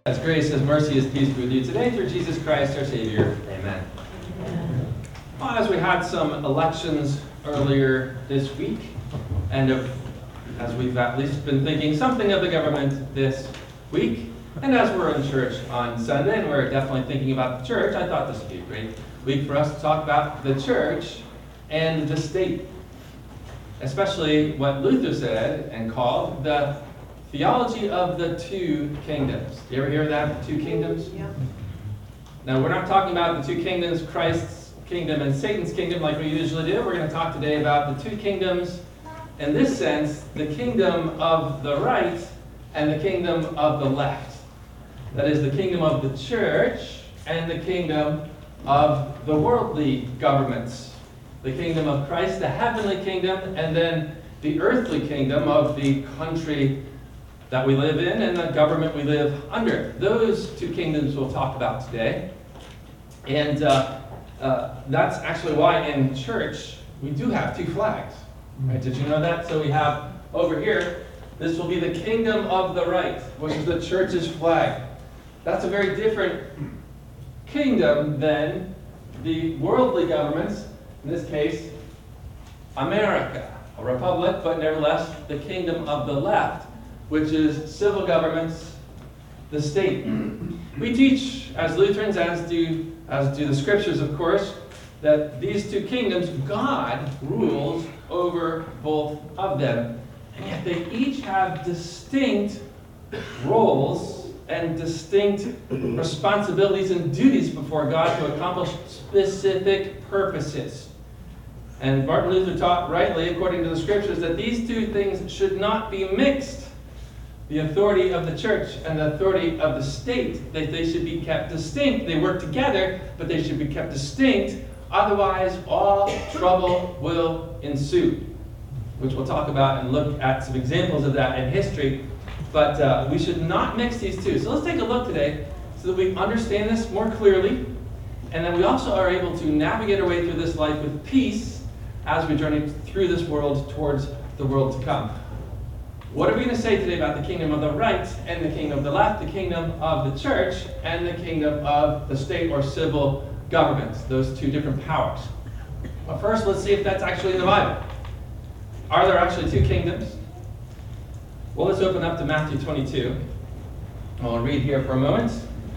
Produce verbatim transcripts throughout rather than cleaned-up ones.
As grace, as mercy, as peace be with you today through Jesus Christ our Savior. Amen. Amen. Well, as we had some elections earlier this week, and of, as we've at least been thinking something of the government this week, and as we're in church on Sunday, and we're definitely thinking about the church, I thought this would be a great week for us to talk about the church and the state. Especially what Luther said and called the theology of the two kingdoms. Do you ever hear that, the two kingdoms? Yeah. Now, we're not talking about the two kingdoms, Christ's kingdom and Satan's kingdom like we usually do. We're going to talk today about the two kingdoms, in this sense, the kingdom of the right and the kingdom of the left. That is the kingdom of the church and the kingdom of the worldly governments. The kingdom of Christ, the heavenly kingdom, and then the earthly kingdom of the country that we live in and the government we live under. Those two kingdoms we'll talk about today. And uh, uh, that's actually why in church we do have two flags. Right? Did you know that? So we have over here, this will be the kingdom of the right, which is the church's flag. That's a very different kingdom than the worldly governments, in this case, America, a republic, but nevertheless the kingdom of the left, which is civil governments, the state. We teach, as Lutherans, as do, as do the scriptures, of course, that these two kingdoms, God rules over both of them. And yet they each have distinct roles and distinct responsibilities and duties before God to accomplish specific purposes. And Martin Luther taught rightly, according to the scriptures, that these two things should not be mixed. The authority of the church and the authority of the state, they, they should be kept distinct. They work together, but they should be kept distinct. Otherwise, all trouble will ensue, which we'll talk about and look at some examples of that in history. But uh, we should not mix these two. So let's take a look today so that we understand this more clearly, and then we also are able to navigate our way through this life with peace as we journey through this world towards the world to come. What are we going to say today about the kingdom of the right and the kingdom of the left, the kingdom of the church and the kingdom of the state or civil governments, those two different powers? But first, let's see if that's actually in the Bible. Are there actually two kingdoms? Well, let's open up to Matthew twenty-two. I'll read here for a moment.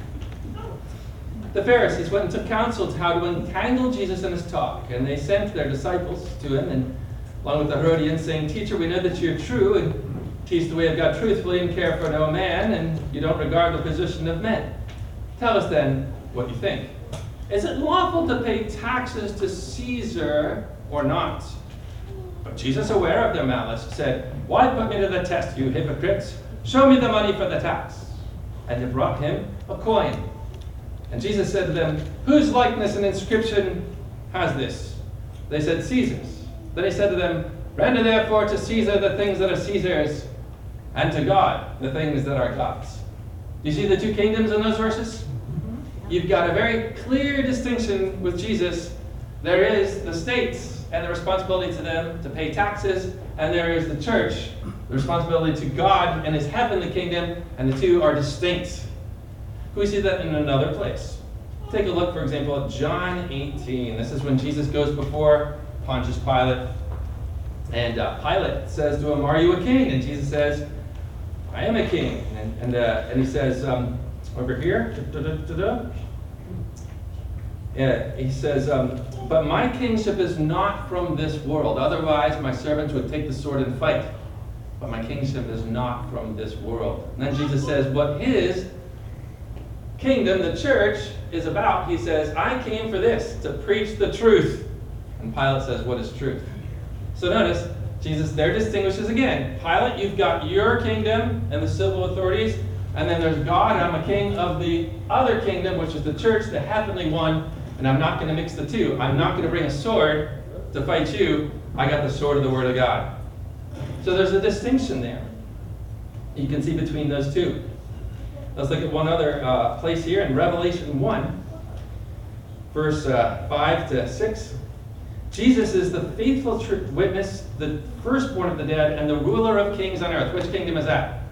The Pharisees went and took counsel to how to entangle Jesus in his talk, and they sent their disciples to him, and along with the Herodians, saying, "Teacher, we know that you're true, and teach the way of God truthfully, and care for no man, and you don't regard the position of men. Tell us then what you think. Is it lawful to pay taxes to Caesar or not?" But Jesus, aware of their malice, said, "Why put me to the test, you hypocrites? Show me the money for the tax." And they brought him a coin. And Jesus said to them, "Whose likeness and inscription has this?" They said, "Caesar's." Then he said to them, "Render therefore to Caesar the things that are Caesar's, and to God the things that are God's." Do you see the two kingdoms in those verses? You've got a very clear distinction with Jesus. There is the states and the responsibility to them to pay taxes, and there is the church, the responsibility to God and his heavenly kingdom, and the two are distinct. We see that in another place. Take a look, for example, at John eighteen. This is when Jesus goes before Pontius Pilate, and uh, Pilate says to him, "Are you a king?" And Jesus says, "I am a king." And, and, uh, and he says, um, over here, da, da, da, da, yeah, he says, um, "But my kingship is not from this world. Otherwise, my servants would take the sword and fight. But my kingship is not from this world." And then Jesus says, what his kingdom, the church, is about. He says, "I came for this, to preach the truth." And Pilate says, "What is truth?" So notice, Jesus there distinguishes again. Pilate, you've got your kingdom and the civil authorities, and then there's God, and I'm a king of the other kingdom, which is the church, the heavenly one, and I'm not going to mix the two. I'm not going to bring a sword to fight you. I got the sword of the Word of God. So there's a distinction there. You can see between those two. Let's look at one other uh, place here in Revelation one, verse uh, five to six. Jesus is the faithful tr- witness, the firstborn of the dead, and the ruler of kings on earth. Which kingdom is that?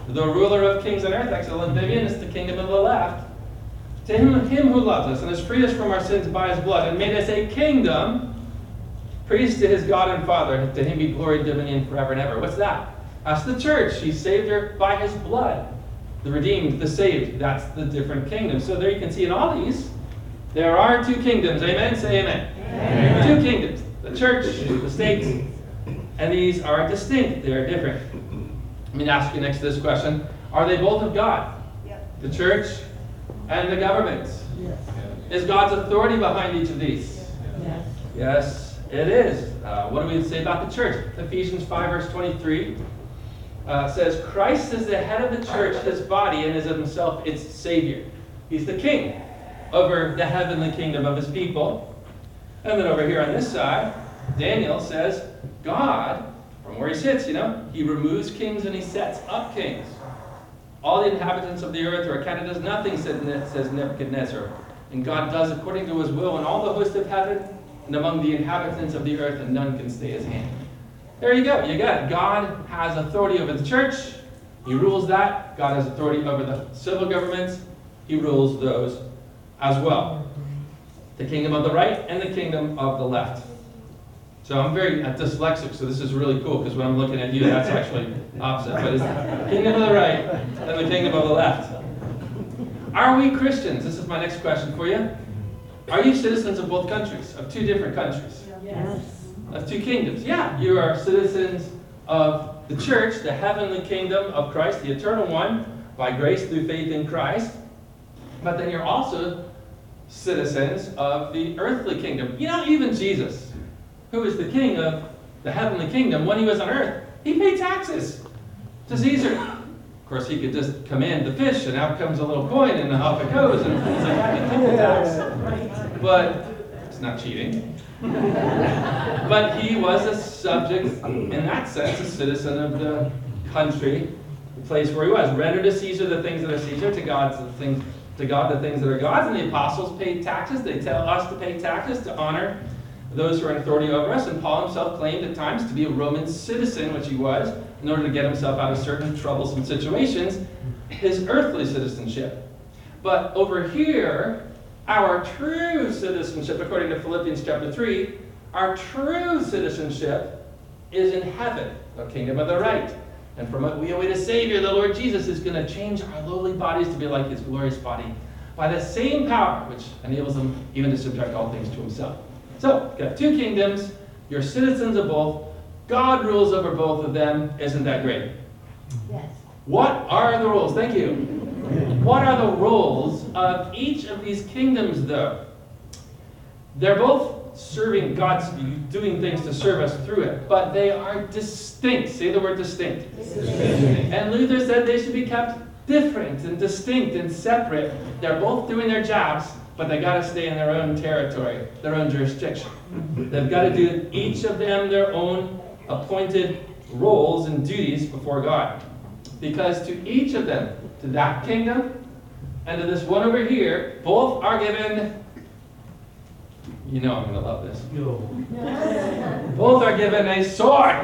the ruler of kings on earth, excellent Vivian, is the kingdom of the left. To him, him who loves us and has freed us from our sins by his blood and made us a kingdom, priest to his God and Father, to him be glory and dominion forever and ever. What's that? That's the church. He saved her by his blood. The redeemed, the saved, that's the different kingdoms. So there you can see in all these, there are two kingdoms. Amen? Say amen. Amen. Two kingdoms. The church, the state, and these are distinct. They are different. Let me ask you next to this question. Are they both of God? Yep. The church and the government. Yes. Is God's authority behind each of these? Yes. Yes, it is. Uh, what do we say about the church? Ephesians five verse twenty-three uh, says, Christ is the head of the church, his body, and is of himself its Savior. He's the king over the heavenly kingdom of his people. And then over here on this side, Daniel says, God, from where he sits, you know, he removes kings and he sets up kings. All the inhabitants of the earth are counted as nothing, says Nebuchadnezzar. And God does according to his will in all the host of heaven and among the inhabitants of the earth, and none can stay his hand. There you go. You got it. God has authority over the church. He rules that. God has authority over the civil governments. He rules those as well. The kingdom of the right and the kingdom of the left. So I'm very uh, dyslexic, so this is really cool, because when I'm looking at you, that's actually opposite. But it's the kingdom of the right and the kingdom of the left. Are we Christians? This is my next question for you. Are you citizens of both countries, of two different countries? Yes. Of two kingdoms? Yeah, you are citizens of the church, the heavenly kingdom of Christ, the eternal one, by grace through faith in Christ. But then you're also citizens of the earthly kingdom. You know, even Jesus, who is the king of the heavenly kingdom, when he was on earth, he paid taxes to Caesar. Of course, he could just command the fish, and out comes a little coin, and off it goes, and it's like, I can take the tax. But it's not cheating. But he was a subject, in that sense, a citizen of the country, the place where he was. Render to Caesar the things that are Caesar, to God the things, to God the things that are God's. And the apostles paid taxes. They tell us to pay taxes to honor those who are in authority over us. And Paul himself claimed at times to be a Roman citizen, which he was, in order to get himself out of certain troublesome situations, his earthly citizenship. But over here, our true citizenship, according to Philippians chapter three, our true citizenship is in heaven, the kingdom of the right. And from it we await a Savior, the Lord Jesus, is going to change our lowly bodies to be like his glorious body by the same power which enables him even to subject all things to himself. So, you've got two kingdoms, you're citizens of both, God rules over both of them. Isn't that great? Yes. What are the rules? Thank you. What are the roles of each of these kingdoms, though? They're both serving God's, doing things to serve us through it, but they are distinct. Say the word distinct. Distinct. And Luther said they should be kept different and distinct and separate. They're both doing their jobs, but they got to stay in their own territory, their own jurisdiction. They've got to do, each of them, their own appointed roles and duties before God. Because to each of them, to that kingdom and to this one over here, both are given, you know I'm going to love this. Both are given a sword.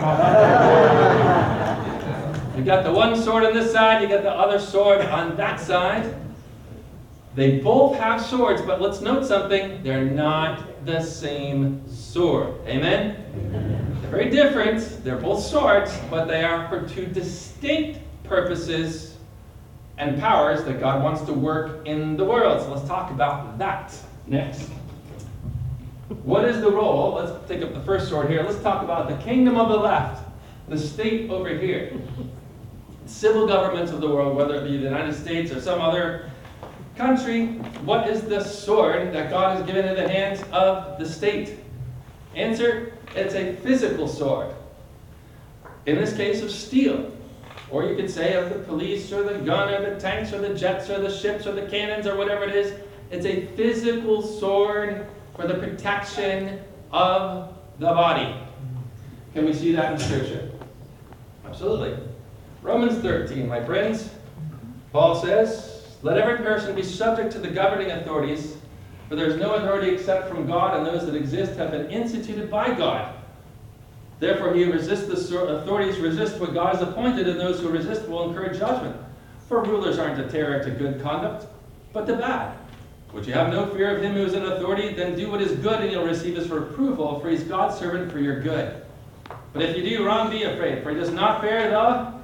You got the one sword on this side, you got the other sword on that side. They both have swords, but let's note something. They're not the same sword. Amen? They're very different. They're both swords, but they are for two distinct purposes and powers that God wants to work in the world. So let's talk about that next. What is the role? Let's take up the first sword here. Let's talk about the kingdom of the left, the state over here. Civil governments of the world, whether it be the United States or some other country. What is the sword that God has given in the hands of the state? Answer, it's a physical sword. In this case, of steel. Or you could say of the police or the gun or the tanks or the jets or the ships or the cannons or whatever it is. It's a physical sword for the protection of the body. Can we see that in Scripture? Absolutely. Romans thirteen, my friends. Paul says, let every person be subject to the governing authorities, for there is no authority except from God, and those that exist have been instituted by God. Therefore he who resists the authorities resist what God has appointed, and those who resist will incur judgment. For rulers aren't a terror to good conduct, but to bad. Would you have no fear of him who is in authority? Then do what is good, and you'll receive his reproval, for he's God's servant for your good. But if you do wrong, be afraid, for he does not bear the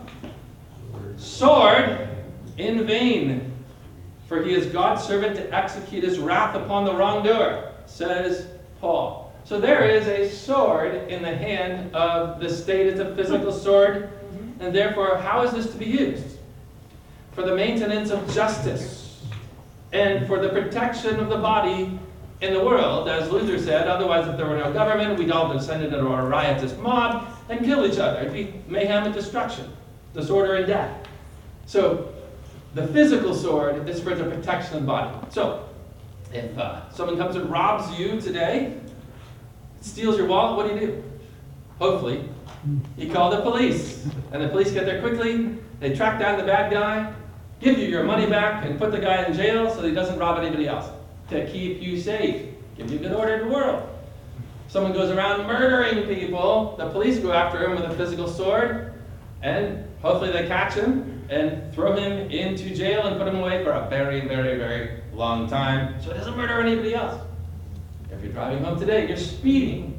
sword in vain. For he is God's servant to execute his wrath upon the wrongdoer, says Paul. So there is a sword in the hand of the state. It's a physical sword. And therefore, how is this to be used? For the maintenance of justice and for the protection of the body in the world, as Luther said. Otherwise, if there were no government, we'd all descend into a riotous mob and kill each other. It'd be mayhem and destruction, disorder and death. So the physical sword is for the protection of the body. So if uh, someone comes and robs you today, steals your wallet, what do you do? Hopefully, you call the police. And the police get there quickly, they track down the bad guy, give you your money back, and put the guy in jail so that he doesn't rob anybody else. To keep you safe, give you good order in the world. Someone goes around murdering people, the police go after him with a physical sword, and hopefully they catch him and throw him into jail and put him away for a very, very, very long time so he doesn't murder anybody else. If you're driving home today, you're speeding.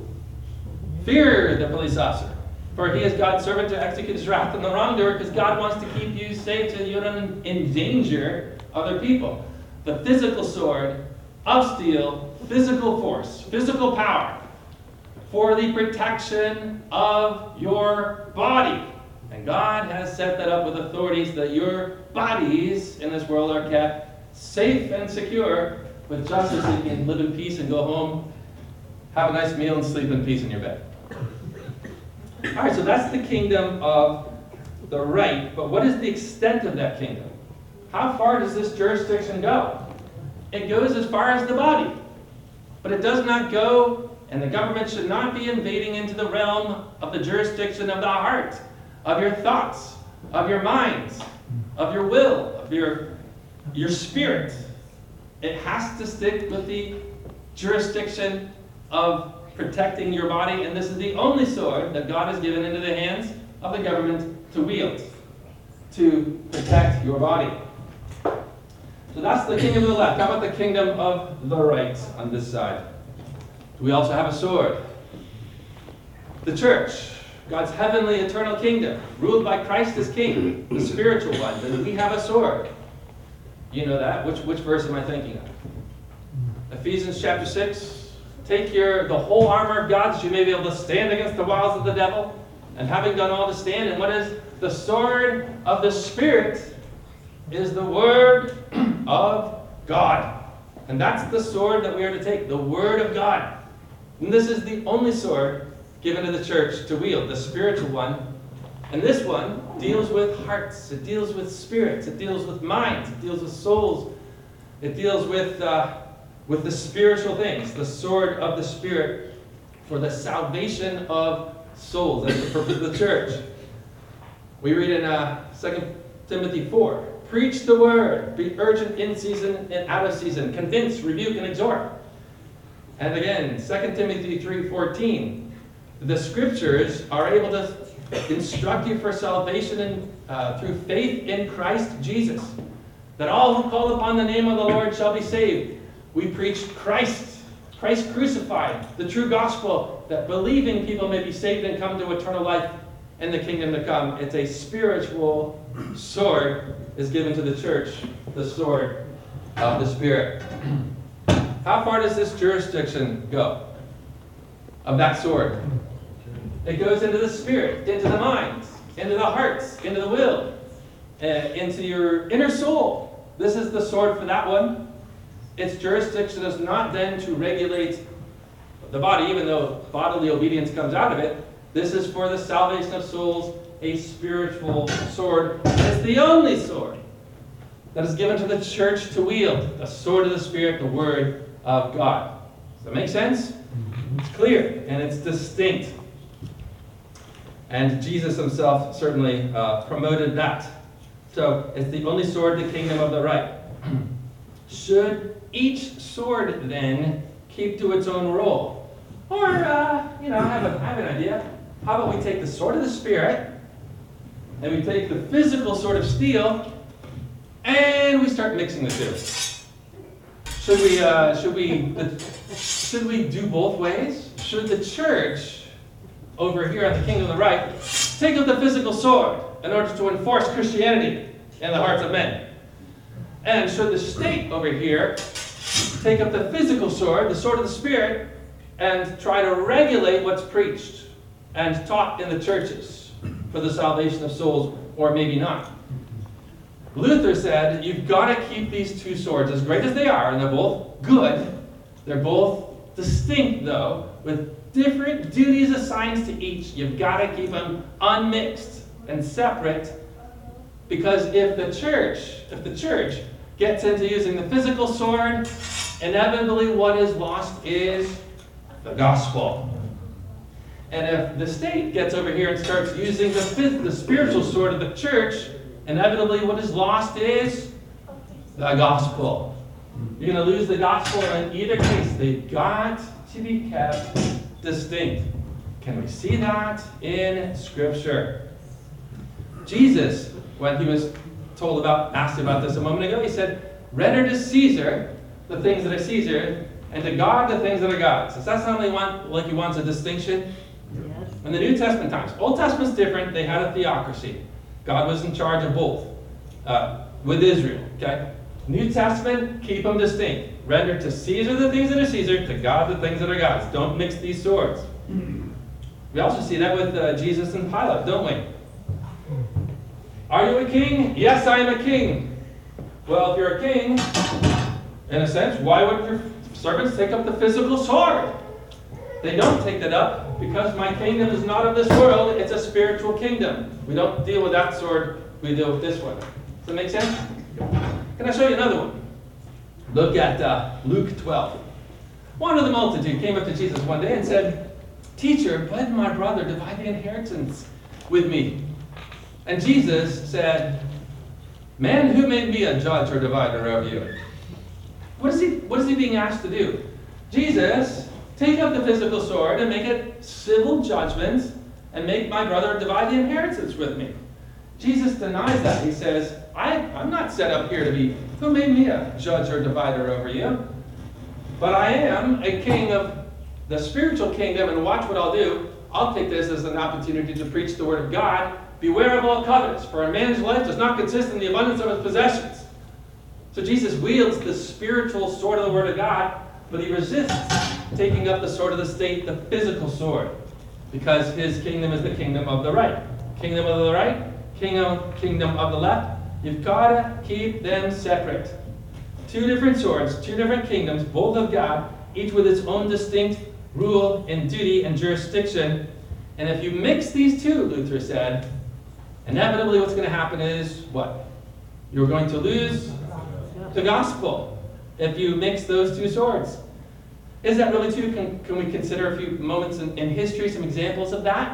Fear the police officer, for he is God's servant to execute his wrath on the wrongdoer, because God wants to keep you safe so you don't endanger other people. The physical sword of steel, physical force, physical power, for the protection of your body. And God has set that up with authorities that your bodies in this world are kept safe and secure with justice, so you can live in peace and go home, have a nice meal, and sleep in peace in your bed. All right, so that's the kingdom of the right, but what is the extent of that kingdom? How far does this jurisdiction go? It goes as far as the body, but it does not go, and the government should not be invading into the realm of the jurisdiction of the heart, of your thoughts, of your minds, of your will, of your, your spirit. It has to stick with the jurisdiction of protecting your body, and this is the only sword that God has given into the hands of the government to wield, to protect your body. So that's the kingdom of the left. How about the kingdom of the right on this side? We also have a sword. The church, God's heavenly eternal kingdom, ruled by Christ as king, the spiritual one. And we have a sword. You know that. Which, which verse am I thinking of? Ephesians chapter six. Take your the whole armor of God, so you may be able to stand against the wiles of the devil. And having done all to stand, and what is the sword of the Spirit is the word of God. And that's the sword that we are to take, the word of God. And this is the only sword given to the church to wield, the spiritual one. And this one deals with hearts, it deals with spirits, it deals with minds, it deals with souls, it deals with uh, with the spiritual things, the sword of the Spirit for the salvation of souls. That's the purpose of the church. We read in uh, Second Timothy four, preach the word, be urgent in season and out of season, convince, rebuke, and exhort. And again, Second Timothy three fourteen, the scriptures are able to instruct you for salvation in, uh, through faith in Christ Jesus, that all who call upon the name of the Lord shall be saved. We preach Christ, Christ crucified, the true gospel, that believing people may be saved and come to eternal life in the kingdom to come. It's a spiritual sword is given to the church, the sword of the Spirit. How far does this jurisdiction go of that sword? It goes into the spirit, into the mind, into the hearts, into the will, uh, into your inner soul. This is the sword for that one. Its jurisdiction is not then to regulate the body, even though bodily obedience comes out of it. This is for the salvation of souls, a spiritual sword. It's the only sword that is given to the church to wield, the sword of the Spirit, the Word of God. Does that make sense? It's clear and it's distinct. And Jesus himself certainly uh, promoted that. So it's the only sword, the kingdom of the right. Should each sword then keep to its own role? Or, uh, you know, I have, a, I have an idea. How about we take the sword of the Spirit, and we take the physical sword of steel, and we start mixing the two? Should we, uh, should we, the, should we do both ways? Should the church, over here at the Kingdom of the Right, take up the physical sword in order to enforce Christianity in the hearts of men? And should the state over here take up the physical sword, the sword of the Spirit, and try to regulate what's preached and taught in the churches for the salvation of souls, or maybe not? Luther said, you've got to keep these two swords, as great as they are, and they're both good. They're both distinct, though, with different duties assigned to each. You've got to keep them unmixed and separate, because if the church, if the church gets into using the physical sword, inevitably what is lost is the gospel. And if the state gets over here and starts using the, phys- the spiritual sword of the church, inevitably what is lost is the gospel. You're going to lose the gospel in either case. They've got to be kept distinct. Can we see that in Scripture? Jesus, when he was told about, asked about this a moment ago, he said, render to Caesar the things that are Caesar, and to God the things that are God's. Does that sound like he, want, like he wants a distinction? Yes. In the New Testament times, Old Testament's different. They had a theocracy. God was in charge of both uh, with Israel. Okay. New Testament, keep them distinct. Render to Caesar the things that are Caesar, to God the things that are God's. Don't mix these swords. We also see that with uh, Jesus and Pilate, don't we? Are you a king? Yes, I am a king. Well, if you're a king, in a sense, why would your servants take up the physical sword? They don't take that up because my kingdom is not of this world. It's a spiritual kingdom. We don't deal with that sword. We deal with this one. Does that make sense? Can I show you another one? Look at uh, Luke twelve. One of the multitude came up to Jesus one day and said, Teacher, let my brother divide the inheritance with me. And Jesus said, Man, who made me a judge or divider of you? What is he, what is he being asked to do? Jesus, take up the physical sword and make it civil judgment and make my brother divide the inheritance with me. Jesus denies that. He says, I, I'm not set up here to be, who made me a judge or divider over you? But I am a king of the spiritual kingdom, and watch what I'll do. I'll take this as an opportunity to preach the word of God. Beware of all covetous, for a man's life does not consist in the abundance of his possessions. So Jesus wields the spiritual sword of the word of God, but he resists taking up the sword of the state, the physical sword, because his kingdom is the kingdom of the right. Kingdom of the right, kingdom, kingdom of the left. You've got to keep them separate. Two different swords, two different kingdoms, both of God, each with its own distinct rule and duty and jurisdiction. And if you mix these two, Luther said, inevitably what's going to happen is what? You're going to lose the gospel if you mix those two swords. Is that really true? Can, can we consider a few moments in, in history, some examples of that?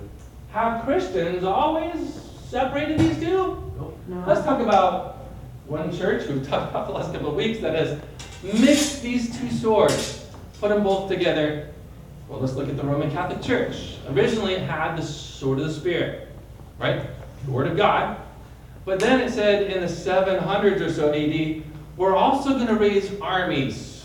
Have Christians always separated these two? No. Let's talk about one church we've talked about the last couple of weeks that has mixed these two swords, put them both together. Well, let's look at the Roman Catholic Church. Originally it had the sword of the Spirit, right? The Word of God. But then it said in the seven hundreds or so A D, we're also going to raise armies.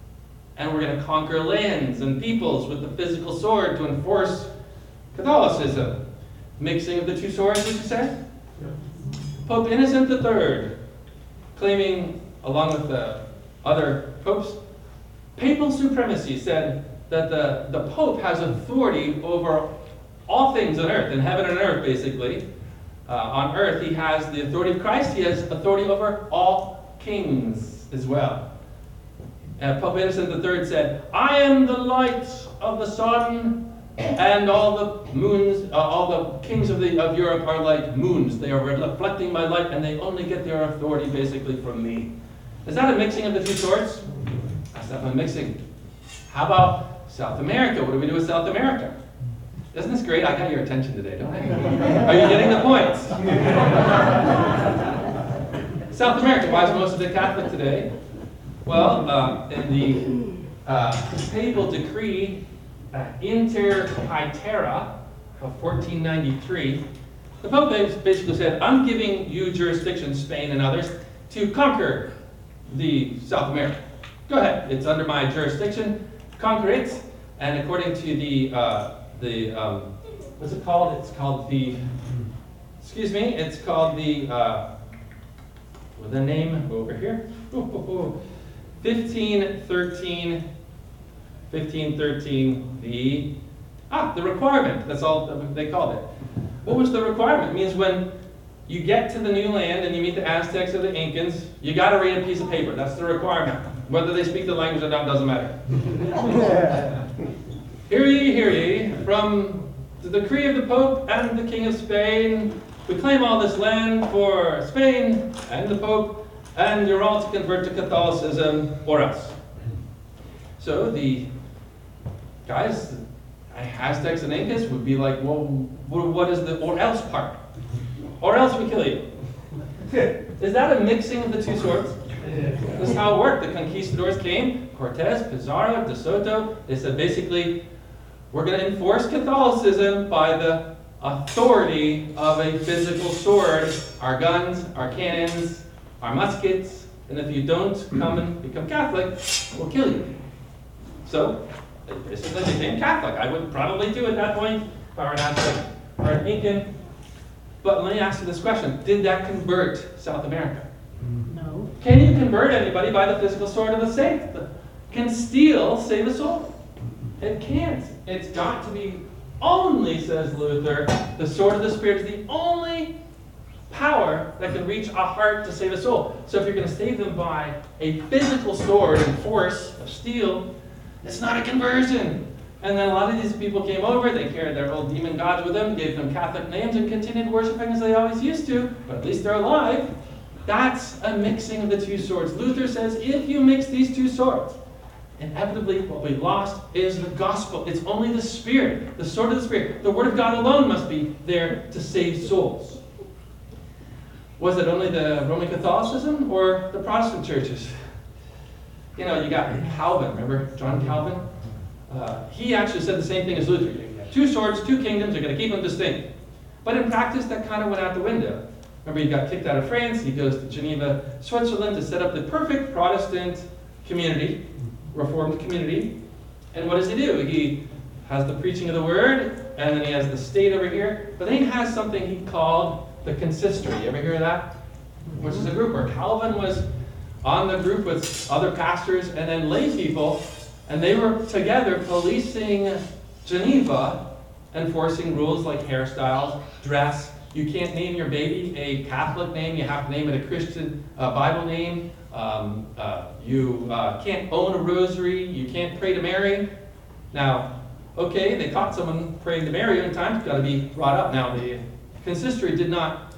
And we're going to conquer lands and peoples with the physical sword to enforce Catholicism. Mixing of the two swords, would you say? Yeah. Pope Innocent the Third, claiming, along with the other popes, papal supremacy, said that the, the Pope has authority over all things on earth, in heaven and earth, basically. Uh, on earth, he has the authority of Christ. He has authority over all kings as well. And Pope Innocent the Third said, I am the light of the sun, and all the moons, uh, all the kings of, the, of Europe are like moons. They are reflecting my light, and they only get their authority basically from me. Is that a mixing of the two swords? That's not a mixing. How about South America? What do we do with South America? Isn't this great? I got your attention today, don't I? Are you getting the points? South America, why is most of it Catholic today? Well, uh, in the uh, papal decree uh, Inter Paetera of fourteen ninety-three, the Pope basically said, I'm giving you jurisdiction, Spain and others, to conquer the South America. Go ahead, it's under my jurisdiction, conquer it. And according to the, uh, the um, what's it called? It's called the, excuse me, it's called the, uh, with a name over here, fifteen thirteen, fifteen thirteen, the, ah, the requirement, that's all they called it. What was the requirement? It means when you get to the new land and you meet the Aztecs or the Incans, you got to read a piece of paper. That's the requirement. Whether they speak the language or not doesn't matter. Hear ye, hear ye, from the decree of the Pope and the King of Spain, we claim all this land for Spain and the Pope, and you're all to convert to Catholicism or else. So the guys, Aztecs and Incas would be like, well, what is the or else part? Or else we kill you. Is that a mixing of the two swords? This is how it worked. The conquistadors came, Cortez, Pizarro, De Soto. They said basically, we're going to enforce Catholicism by the authority of a physical sword, our guns, our cannons, our muskets, and if you don't come and become Catholic, we'll kill you. So, they basically became Catholic. I would probably do at that point if I were an Aztec or an Incan. But let me ask you this question. Did that convert South America? No. Can you convert anybody by the physical sword of the saint? Can steel save a soul? It can't. It's got to be only, says Luther, the sword of the Spirit is the only power that can reach a heart to save a soul. So if you're going to save them by a physical sword and force of steel, it's not a conversion. And then a lot of these people came over, they carried their old demon gods with them, gave them Catholic names, and continued worshiping as they always used to, but at least they're alive. That's a mixing of the two swords. Luther says if you mix these two swords, inevitably what we lost is the gospel. It's only the Spirit, the sword of the Spirit. The Word of God alone must be there to save souls. Was it only the Roman Catholicism or the Protestant churches? You know, you got Calvin, remember John Calvin? Uh, he actually said the same thing as Luther. You have two swords, two kingdoms, you're going to keep them distinct. But in practice, that kind of went out the window. Remember, he got kicked out of France, he goes to Geneva, Switzerland to set up the perfect Protestant community, Reformed community. And what does he do? He has the preaching of the word, and then he has the state over here, but then he has something he called the consistory. You ever hear of that? Which is a group where Calvin was on the group with other pastors and then lay people, and they were together policing Geneva, enforcing rules like hairstyles, dress. You can't name your baby a Catholic name, you have to name it a Christian uh, Bible name. Um, uh, you uh, can't own a rosary, you can't pray to Mary. Now, okay, they caught someone praying to Mary in time, it's got to be brought up. Now, the consistory did not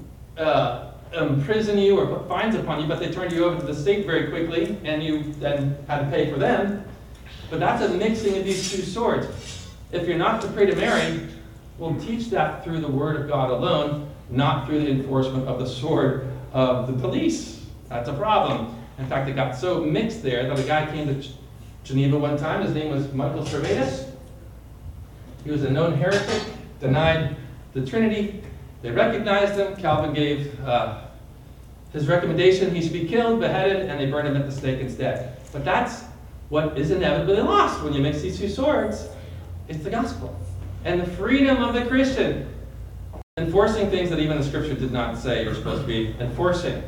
uh, imprison you or put fines upon you, but they turned you over to the state very quickly, and you then had to pay for them. But that's a mixing of these two swords. If you're not to pray to Mary, we'll teach that through the Word of God alone, not through the enforcement of the sword of the police. That's a problem. In fact, it got so mixed there that a guy came to Geneva one time. His name was Michael Servetus. He was a known heretic, denied the Trinity. They recognized him. Calvin gave uh, his recommendation he should be killed, beheaded, and they burned him at the stake instead. But that's what is inevitably lost when you mix these two swords. It's the gospel and the freedom of the Christian. Enforcing things that even the Scripture did not say you're supposed to be enforcing.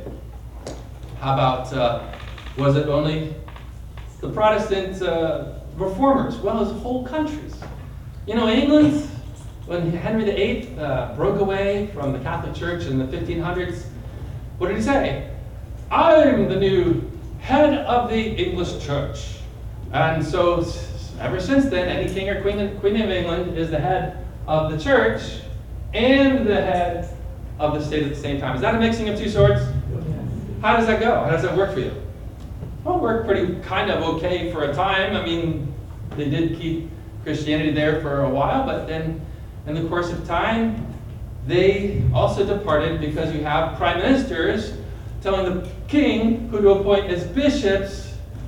How about, uh, was it only the Protestant uh, reformers? Well, as whole countries. You know, England, when Henry the Eighth uh, broke away from the Catholic Church in the fifteen hundreds, what did he say? I'm the new head of the English Church. And so, ever since then, any king or queen, queen of England is the head of the church and the head of the state at the same time. Is that a mixing of two swords? How does that go? How does that work for you? Well, it worked pretty kind of okay for a time. I mean, they did keep Christianity there for a while, but then in the course of time, they also departed because you have prime ministers telling the king who to appoint as bishops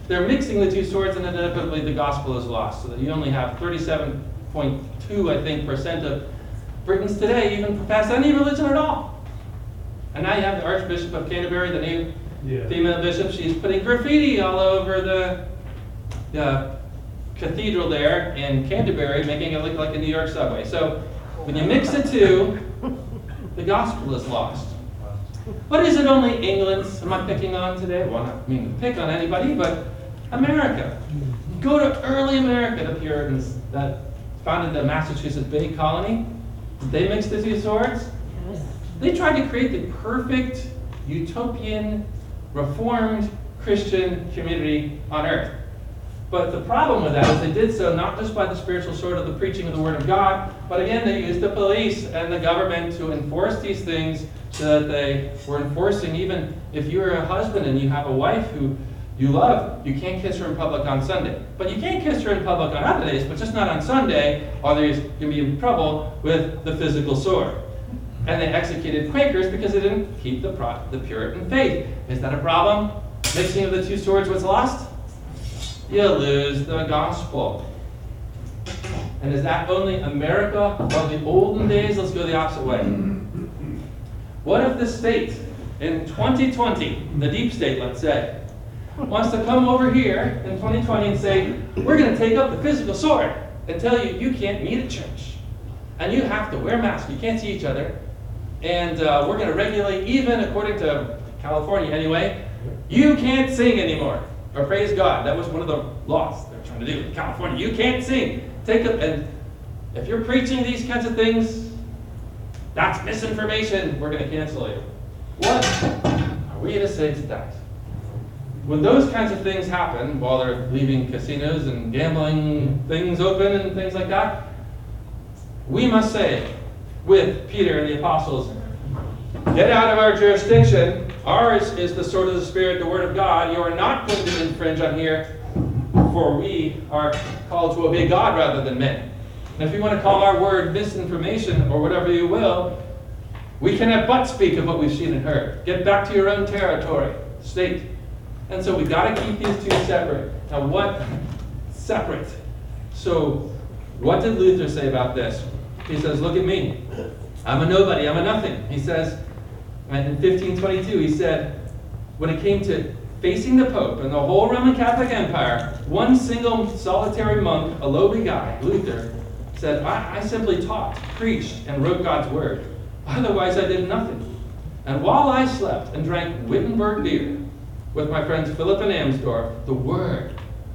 they're mixing the two swords, and inevitably the gospel is lost. So that you only have thirty-seven point two, I think, percent of Britons today even profess any religion at all. And now you have the Archbishop of Canterbury, the new yeah. female bishop. She's putting graffiti all over the, the cathedral there in Canterbury, making it look like a New York subway. So when you mix the two, the gospel is lost. But is it only England am I picking on today? Well, I don't mean to pick on anybody, but America. Go to early America, the Puritans that founded the Massachusetts Bay Colony. Did they mix the two swords? Yes. They tried to create the perfect utopian, reformed Christian community on earth. But the problem with that is they did so not just by the spiritual sword of the preaching of the Word of God, but again, they used the police and the government to enforce these things so that they were enforcing, even if you're a husband and you have a wife who you love, you can't kiss her in public on Sunday. But you can kiss her in public on other days, but just not on Sunday, or there's going to be in trouble with the physical sword. And they executed Quakers because they didn't keep the, pro the Puritan faith. Is that a problem? Mixing of the two swords was lost? You lose the gospel. And is that only America of the olden days? Let's go the opposite way. What if the state in twenty twenty, the deep state, let's say, wants to come over here in twenty twenty and say, we're going to take up the physical sword and tell you you can't meet at church. And you have to wear masks. You can't see each other. And uh, we're going to regulate, even according to California anyway, you can't sing anymore. Or praise God. That was one of the laws they're trying to do in California. You can't sing. Take up, and if you're preaching these kinds of things, that's misinformation. We're going to cancel you. What are we to say to that? When those kinds of things happen, while they're leaving casinos and gambling things open and things like that, we must say, with Peter and the apostles, get out of our jurisdiction. Ours is the sword of the Spirit, the Word of God. You are not going to infringe on here, for we are called to obey God rather than men. And if you want to call our word misinformation or whatever you will, we cannot but speak of what we've seen and heard. Get back to your own territory, state. And so we've got to keep these two separate. Now what? Separate. So what did Luther say about this? He says, look at me. I'm a nobody. I'm a nothing. He says, and in fifteen twenty-two, he said, when it came to facing the Pope and the whole Roman Catholic Empire, one single solitary monk, a lowly guy, Luther, said, I, I simply taught, preached, and wrote God's word. Otherwise, I did nothing. And while I slept and drank Wittenberg beer with my friends Philip and Amsdorf, the word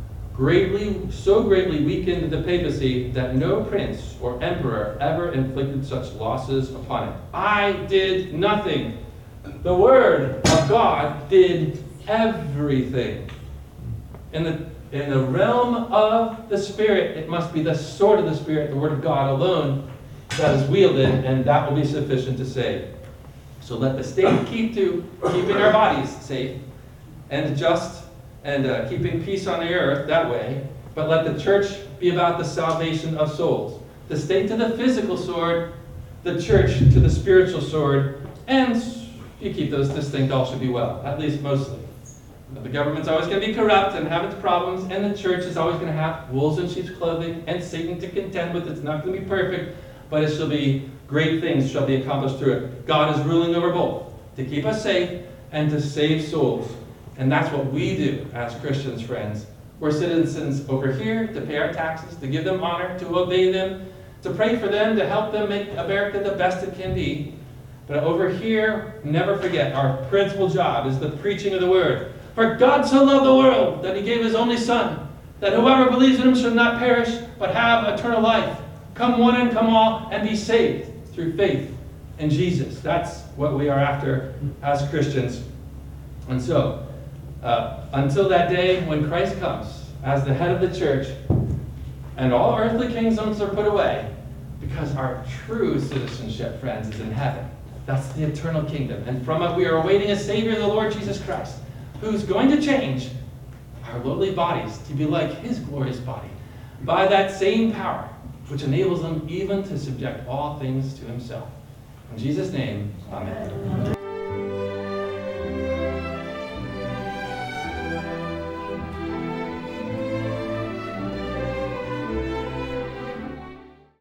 greatly, so greatly weakened the papacy that no prince or emperor ever inflicted such losses upon it. I did nothing. The word of God did everything. In the, in the realm of the Spirit, it must be the sword of the Spirit, the word of God alone, that is wielded, and that will be sufficient to save. So let the state keep to keeping our bodies safe and just and uh, keeping peace on the earth that way, but let the church be about the salvation of souls. The state to the physical sword, the church to the spiritual sword, and you keep those distinct, all should be well, at least mostly. The government's always going to be corrupt and have its problems, and the church is always going to have wolves in sheep's clothing and Satan to contend with. It's not going to be perfect, but it shall be great things shall be accomplished through it. God is ruling over both, to keep us safe and to save souls. And that's what we do as Christians, friends. We're citizens over here to pay our taxes, to give them honor, to obey them, to pray for them, to help them make America the best it can be. But over here, never forget, our principal job is the preaching of the word. For God so loved the world that he gave his only Son, that whoever believes in him shall not perish, but have eternal life. Come one and come all, and be saved through faith in Jesus. That's what we are after as Christians. And so, Uh, until that day when Christ comes as the head of the church and all earthly kingdoms are put away, because our true citizenship, friends, is in heaven. That's the eternal kingdom. And from it we are awaiting a Savior, the Lord Jesus Christ, who's going to change our lowly bodies to be like his glorious body by that same power which enables him even to subject all things to himself. In Jesus' name, amen.